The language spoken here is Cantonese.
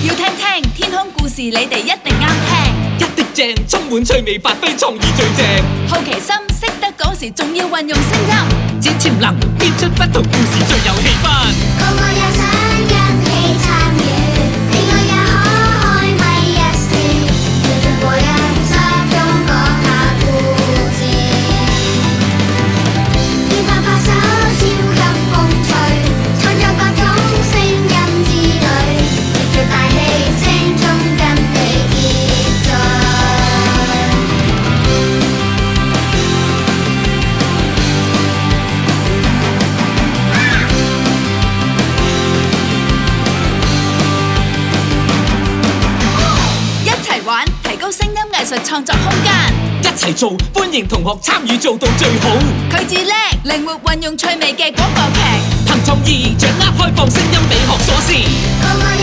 要聽聽天空故事，你哋一定啱聽。 一滴正，充滿趣味，發揮創意最正。 好奇心，識得講時，仲要運用聲音。 展潛能，編出不同故事，最有氣氛。 個個也想一起參與，你我也可開咪一試，聊着和人集中講下故事。要拍拍手，超級風趣，創作各種聲音之旅，接着大氣聲中跟你結聚。 一齊玩，提高聲音藝術創作空間。 一齊做，歡迎同學參與，做到最好。 佢至叻，靈活運用趣味嘅廣播劇。 憑創意，掌握開放聲音美學鎖匙。 個個